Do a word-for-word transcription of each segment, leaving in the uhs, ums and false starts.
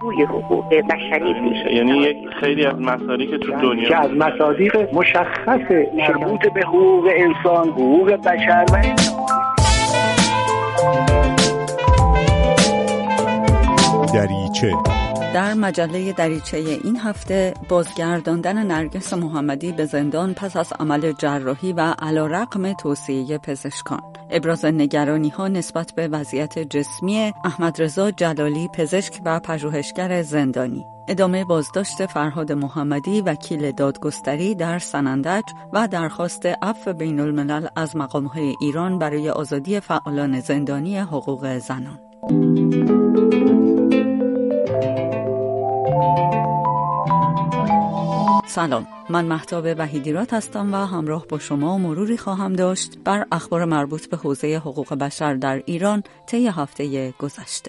توی حقوق بشری پیش، یعنی یک خیلی از مصادیق که تو دنیا که از مصادیق مشخص مربوط به حقوق انسان، حقوق بشر و دریچه. در مجله دریچه این هفته بازگرداندن نرگس محمدی به زندان پس از عمل جراحی و علیرغم توصیه پزشکان، ابراز نگرانی ها نسبت به وضعیت جسمی احمدرضا جلالی پزشک و پژوهشگر زندانی، ادامه بازداشت فرهاد محمدی وکیل دادگستری در سنندج و درخواست عفو بین الملل از مقام‌های ایران برای آزادی فعالان زندانی حقوق زنان. سلام، من مهتاب وحیدیراد هستم و همراه با شما مروری خواهم داشت بر اخبار مربوط به حوزه حقوق بشر در ایران طی هفته گذشته.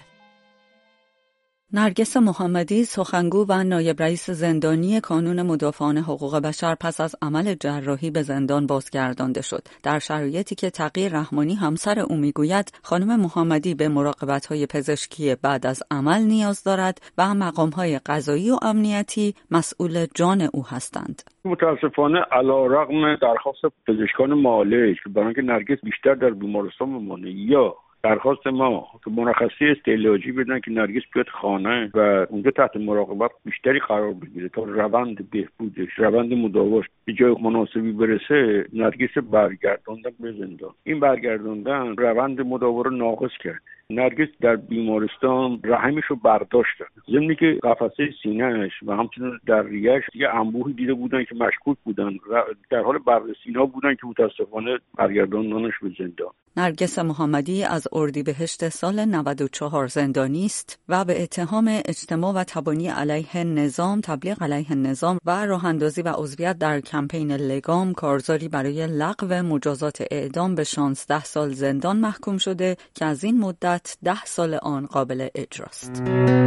نرگس محمدی سخنگو و نایب رئیس زندانی کانون مدافعان حقوق بشر پس از عمل جراحی به زندان بازگردانده شد، در شرایطی که تقی رحمانی همسر او میگوید خانم محمدی به مراقبت‌های پزشکی بعد از عمل نیاز دارد و مقام‌های قضایی و امنیتی مسئول جان او هستند. متاسفانه علیرغم درخواست پزشکان معالج که برای اینکه نرگس بیشتر در بیمارستان بمانه یا درخواست ما که مرخصی استعلاجی بدن که نرگس بیاد خانه و اونجا تحت مراقبت بیشتری قرار بگیره تا روند بهبودش، روند مداواش به جای مناسبی برسه، نرگس برگرداندن به زندان. این برگرداندن روند مداوا رو ناقص کرد. نرگس در بیمارستان رحمش رو برداشتن، ضمنی که قفسه سینه‌اش و همچنین در ریه‌اش یه انبوهی دیده بودن که مشکوک بودن، در حال بررسی اینا بودن که متاسفانه برگرداندنش به زندان. نرگس محمدی از اردیبهشت سال نود و چهار زندانی است و به اتهام اجتماع و تبانی علیه نظام، تبلیغ علیه نظام و راه اندازی و عضویت در کمپین لگام کارزاری برای لغو مجازات اعدام به شانزده سال زندان محکوم شده که از این مدت ده سال آن قابل اجراست.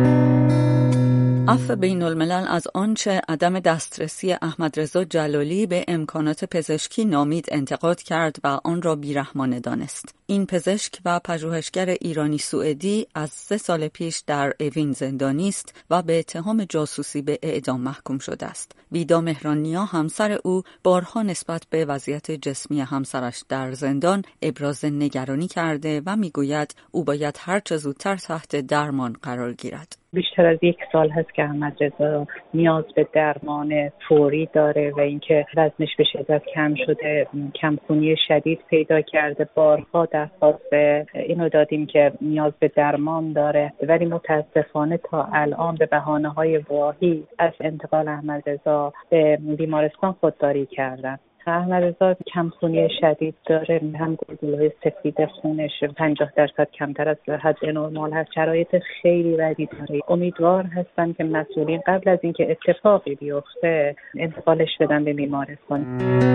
عفو بین الملل از آنچه عدم دسترسی احمدرضا جلالی به امکانات پزشکی نامید انتقاد کرد و آن را بیرحمانه دانست. این پزشک و پژوهشگر ایرانی سوئدی از سه سال پیش در اوین زندانی است و به اتهام جاسوسی به اعدام محکوم شده است. ویدا مهرانیا همسر او بارها نسبت به وضعیت جسمی همسرش در زندان ابراز نگرانی کرده و میگوید او باید هر چه زودتر تحت درمان قرار گیرد. بیشتر از یک سال هست که احمدرضا نیاز به درمان فوری داره و اینکه وزنش به شدت کم شده، کمخونی شدید پیدا کرده. بارها درخواست اینو دادیم که نیاز به درمان داره، ولی متاسفانه تا الان به بهانه‌های واهی از انتقال احمدرضا به بیمارستان خودداری کردن. احمدرضا کمخونی شدید داره، هم گلبوله‌های سفید خونش پنجاه درصد کمتر از حد نرمال هست، شرایط خیلی بدی داره. امیدوار هستن که مسئولین قبل از اینکه اتفاقی بیفته انتقالش بدن به بیمارستان.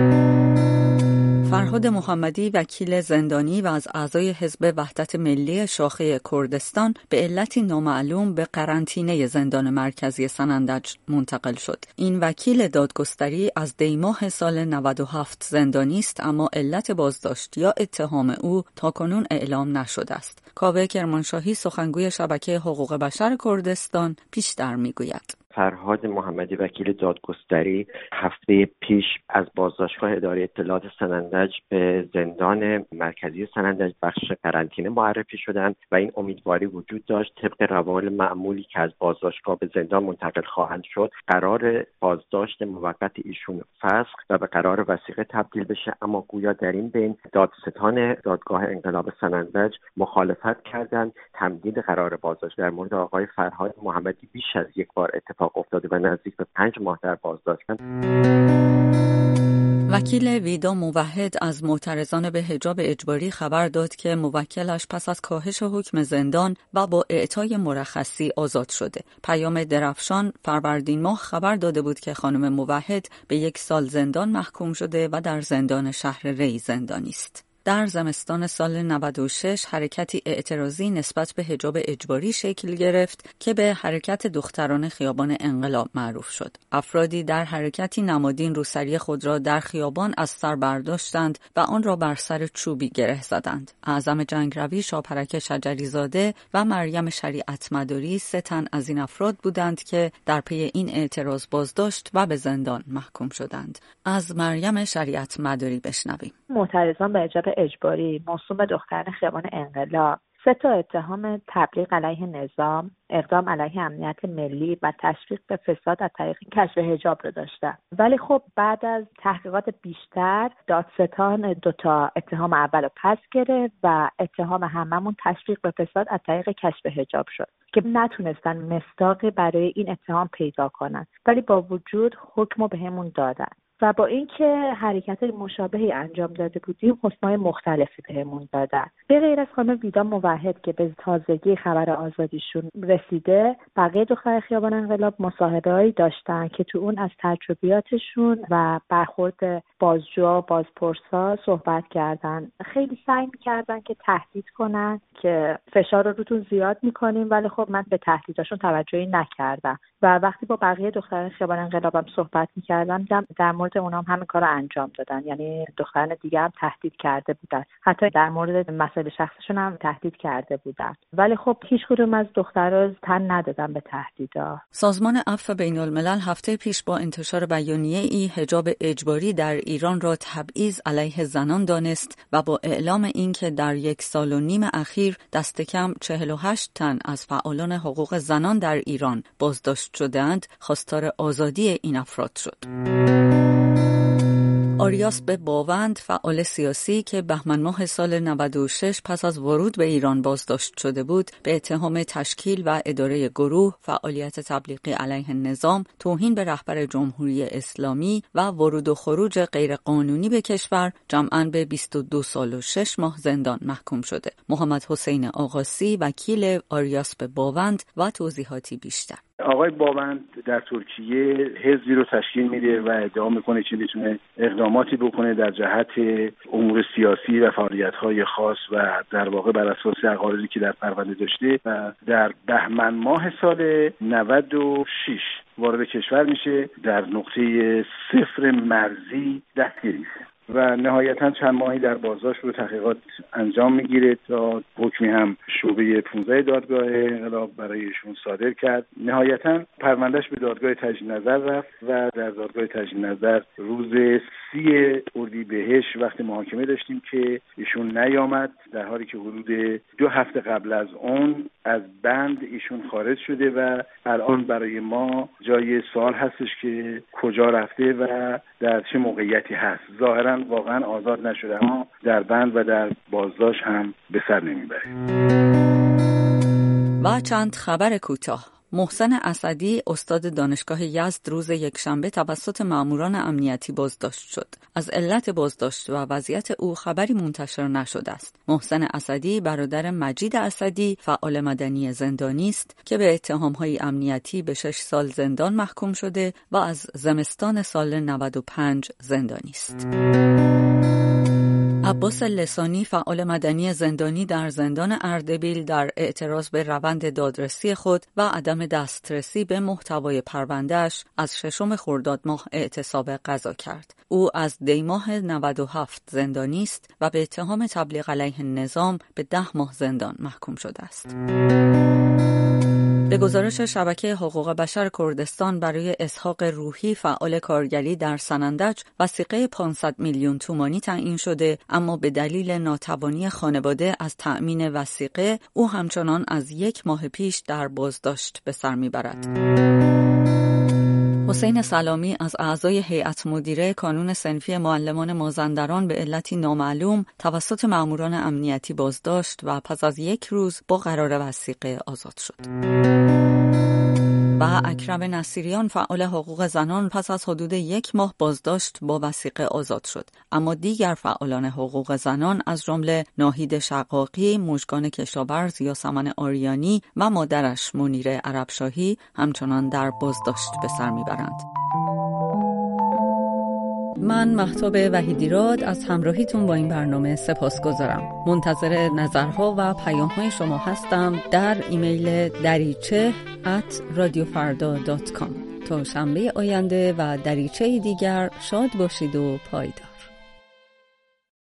فرهاد محمدی وکیل زندانی و از اعضای حزب وحدت ملی شاخه کردستان به علتی نامعلوم به قرنطینه زندان مرکزی سنندج منتقل شد. این وکیل دادگستری از دیماه سال نود و هفت زندانی است، اما علت بازداشت یا اتهام او تاکنون اعلام نشده است. کاوه کرمانشاهی سخنگوی شبکه حقوق بشر کردستان بیشتر میگوید. فرهاد محمدی وکیل دادگستری هفته پیش از بازداشتگاه اداره اطلاعات سنندج به زندان مرکزی سنندج بخش قرنطینه معرفی شدند و این امیدواری وجود داشت طبق روال معمولی که از بازداشتگاه به زندان منتقل خواهند شد قرار بازداشت موقت ایشون فسخ و به قرار وثیقه تبدیل بشه، اما گویا در این بین دادستان دادگاه انقلاب سنندج مخالفت کردند. تمدید قرار بازداشت در مورد آقای فرهاد محمدی بیش از یک بار اتفاق افتاده و نزدیک به پنج ماه در بازداشتن. وکیل ویدا موحد از معترضان به حجاب اجباری خبر داد که موکلش پس از کاهش حکم زندان و با اعطای مرخصی آزاد شده. پیام درفشان فروردین ماه خبر داده بود که خانم موحد به یک سال زندان محکوم شده و در زندان شهر ری زندانی است. در زمستان سال نود و شش حرکتی اعتراضی نسبت به حجاب اجباری شکل گرفت که به حرکت دختران خیابان انقلاب معروف شد. افرادی در حرکتی نمادین روسری خود را در خیابان از سر برداشتند و آن را بر سر چوبی گره زدند. اعظم جنگروی شاپرک شجریزاده و مریم شریعت مداری سه تن از این افراد بودند که در پی این اعتراض بازداشت و به زندان محکوم شدند. از مریم شریعت مداری بشنویم. معترضان به حجاب اجباری موسوم به دختران خیابان انقلاب سه تا اتهام تبلیغ علیه نظام، اقدام علیه امنیت ملی و تشویق به فساد از طریق کشف حجاب رو داشتن. ولی خب بعد از تحقیقات بیشتر دادستان دو تا اتهام اول رو پس گرفت و اتهام هممون تشویق به فساد از طریق کشف حجاب شد که نتونستن مصداقی برای این اتهام پیدا کنن، ولی با وجود حکم رو بهمون دادن. و با اینکه حرکت مشابهی انجام داده بودیم حکم‌های مختلفی بهمون دادن. به غیر از خانم ویدا موحد که به تازگی خبر آزادیشون رسیده، بقیه دختر خیابان انقلاب مصاحبه‌هایی داشتن که تو اون از تجربیاتشون و برخورد بازجوها بازپرسا صحبت کردن. خیلی سعی می‌کردن که تهدید کنن که فشار رو روتون زیاد می‌کنیم، ولی خب من به تهدیداشون توجهی نکردم و وقتی با بقیه دختران خیابان انقلابم صحبت می‌کردم در مورد اونام همین کارو انجام دادن. یعنی دختران دیگه هم تهدید کرده بودن، حتی در مورد مسائل شخصشون هم تهدید کرده بودن، ولی خب هیچ کدوم از دخترها تن ندادن به تهدیدا. سازمان عفو بین‌الملل هفته پیش با انتشار بیانیه‌ای حجاب اجباری در ایران را تبعیض علیه زنان دانست و با اعلام اینکه در یک سال و نیم اخیر دست کم چهل و هشت تن از فعالان حقوق زنان در ایران بازداشت شدند، خواستار آزادی این افراد شد. آریاس به باوند، فعال سیاسی که بهمن ماه سال نود و شش پس از ورود به ایران بازداشت شده بود، به اتهام تشکیل و اداره گروه، فعالیت تبلیغی علیه نظام، توهین به رهبر جمهوری اسلامی و ورود و خروج غیرقانونی به کشور جمعاً به بیست و دو سال و شش ماه زندان محکوم شده. محمد حسین آقاسی، وکیل آریاس به باوند و توضیحاتی بیشتر. آقای باوند در ترکیه حزبی رو تشکیل میده و ادعا میکنه که میتونه اقداماتی بکنه در جهت امور سیاسی و فعالیت‌های خاص و در واقع بر اساس عقایدی که در پرونده داشته و در بهمن ماه سال نود و شش وارد کشور میشه، در نقطه صفر مرزی دستگیر میشه و نهایتاً چند ماهی در بازداشت رو تحقیقات انجام میگیره تا حکمی هم شعبه پانزده دادگاه انقلاب برای ایشون صادر کرد. نهایتاً پروندهش به دادگاه تجدید نظر رفت و در دادگاه تجدید نظر روز سی اردیبهشت وقت محاکمه داشتیم که ایشون نیامد، در حالی که حدود دو هفته قبل از اون از بند ایشون خارج شده و الان برای ما جای سوال هستش که کجا رفته و در چه موقعیتی هست. ظاهراً واقعا آزاد نشده اما در بند و در بازداشت هم به سر نمیبره. و چند خبر کوتاه. محسن اسدی، استاد دانشگاه یزد، روز یکشنبه توسط ماموران امنیتی بازداشت شد. از علت بازداشت و وضعیت او خبری منتشر نشده است. محسن اسدی برادر مجید اسدی، فعال مدنی زندانی است که به اتهام‌های امنیتی به شش سال زندان محکوم شده و از زمستان سال نود و پنج زندانی است. عباس لسانی، فعال مدنی زندانی در زندان اردبیل، در اعتراض به روند دادرسی خود و عدم دسترسی به محتوای پروندهش از ششم خرداد ماه اعتصاب قضا کرد. او از دی ماه نود و هفت زندانی است و به اتهام تبلیغ علیه نظام به ده ماه زندان محکوم شده است. به گزارش شبکه حقوق بشر کردستان، برای اسحاق روحی، فعال کارگری در سنندج، وثیقه پانصد میلیون تومانی تعیین شده، اما به دلیل ناتوانی خانواده از تأمین وثیقه او همچنان از یک ماه پیش در بازداشت به سر میبرد. حسین سلامی از اعضای هیئت مدیره کانون صنفی معلمان مازندران به علتی نامعلوم توسط ماموران امنیتی بازداشت و پس از یک روز با قرار وثیقه آزاد شد. و اکرم نصیریان، فعال حقوق زنان، پس از حدود یک ماه بازداشت با وثیقه آزاد شد، اما دیگر فعالان حقوق زنان از جمله ناهید شقاقی، مژگان کشاورز یاسمن آریانی و مادرش منیره عربشاهی همچنان در بازداشت به سر میبرند. من مهتاب وحیدیراد از همراهیتون با این برنامه سپاسگزارم. منتظر نظرها و پیام‌های شما هستم در ایمیل دریچه ات رادیو فردا دات کام. تا شنبه آینده و دریچه دیگر شاد باشید و پایدار.